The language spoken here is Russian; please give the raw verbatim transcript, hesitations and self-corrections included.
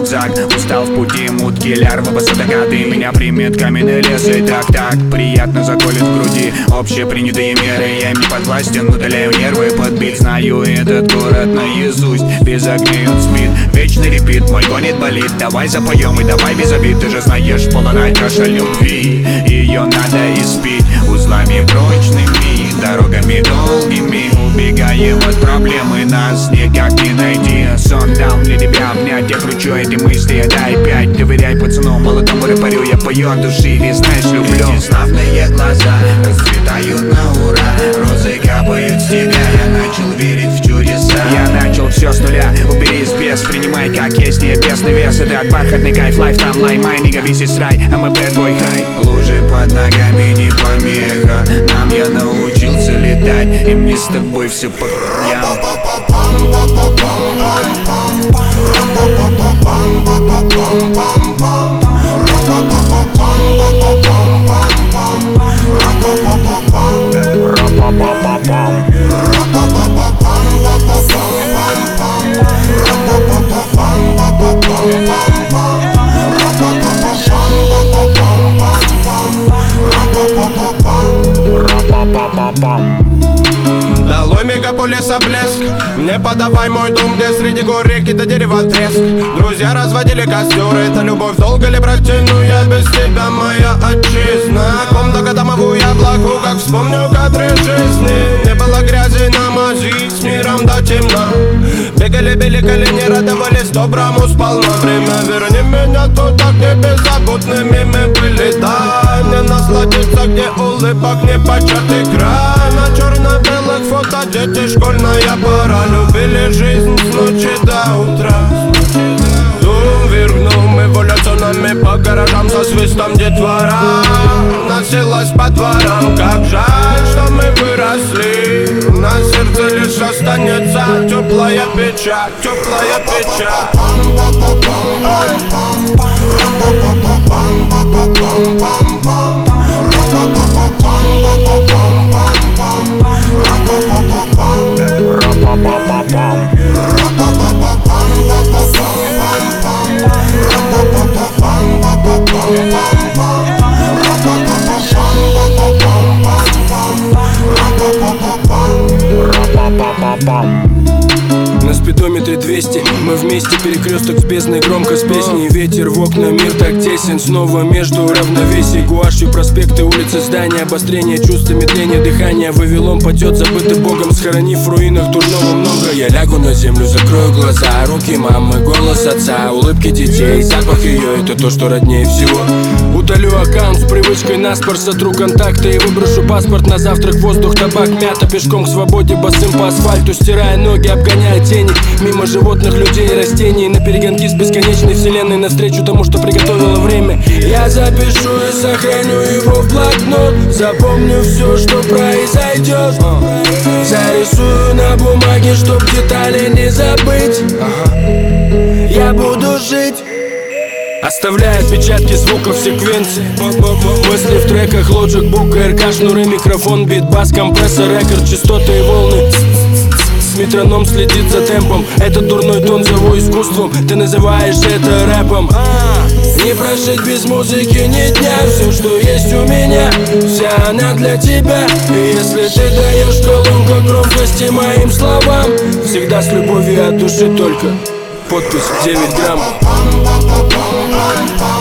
рюкзак. Устал в пути, мутки, лярвы, басатакаты. Меня примет каменный лес и так-так приятно заколет в груди. Общепринятые меры, я им не подвластен, удаляю нервы. Подбит, знаю этот город наизусть. Без огней он спит, вечный репит, мой гонит болит. Давай запоем и давай без обид. Ты же знаешь, полная чаша любви, ее надо испить узлами прочными, дорогами долгими. Убегаем от проблемы, нас никак не найти. Сон дал для тебя обнять, я кручу эти мысли, дай пять. Доверяй пацану, молодому рэперю, я пою от души, ведь знаешь, люблю. Эти славные глаза расцветают на ура, розы капают с тебя, я начал верить в чудеса. Я начал все с нуля, убери из без, принимай как есть, небесный вес. Это бархатный кайф, лайф, там лай, май, нига, весь is рай, а мы bad boy high. Лужи под ногами не помеха, нам я научился летать, и мне с тобой все по краям. Долой мегаполиса блеск, не подавай мой дом, где среди гор реки до дерева треск. Друзья разводили костер, это любовь долго ли протяну я без тебя, моя отчизна. Комната домовую яблоку, как вспомню кадры жизни. Не было грязи на мази, с миром до темна. Бегали, били колени, радовались доброму сполна. Время верни меня туда, где беззаботными мы были. Дай мне насладиться, где улыбок не початый край. На черно-белых фото дети, школьная пора. Любили жизнь с ночи до утра. Дум вверхнул, мы эволюционами по гаражам со свистом детвора носилась по дворам. Как жаль, что мы выросли, на сердце лишь останется теплая печаль, теплая печаль. На спидометре двести, мы вместе, перекресток с бездной, громко с песней. Ветер в окна, мир так тесен, снова между равновесий. Гуашью проспекты, улицы, здания, обострение чувств, медление дыхания. Вавилон падет, забытый Богом, схоронив в руинах дурного много. Я лягу на землю, закрою глаза, руки мамы, голос отца, улыбки детей, запах ее, это то, что роднее всего. Удалю аккаунт с привычкой наспор, сотру контакты и выброшу паспорт на завтрак. Воздух, табак, мята, пешком к свободе, босым по асфальту, стирая ноги, обгоняя тени. Мимо животных, людей и растений, на перегонки с бесконечной вселенной, навстречу тому, что приготовило время. Я запишу и сохраню его в блокнот, запомню все, что произойдет. Зарисую на бумаге, чтоб детали не забыть. Я буду жить, оставляя отпечатки звуков секвенции. Мысли в треках, Logic, Book, эр ка, шнуры, микрофон, бит, бас, компрессор, рекорд, частоты и волны. Метроном следит за темпом, этот дурной тон зову искусством. Ты называешь это рэпом. Не прожить без музыки ни дня. Все, что есть у меня, вся она для тебя. И если ты даешь колонку громкости моим словам, всегда с любовью от души только. Подпись девять грамм.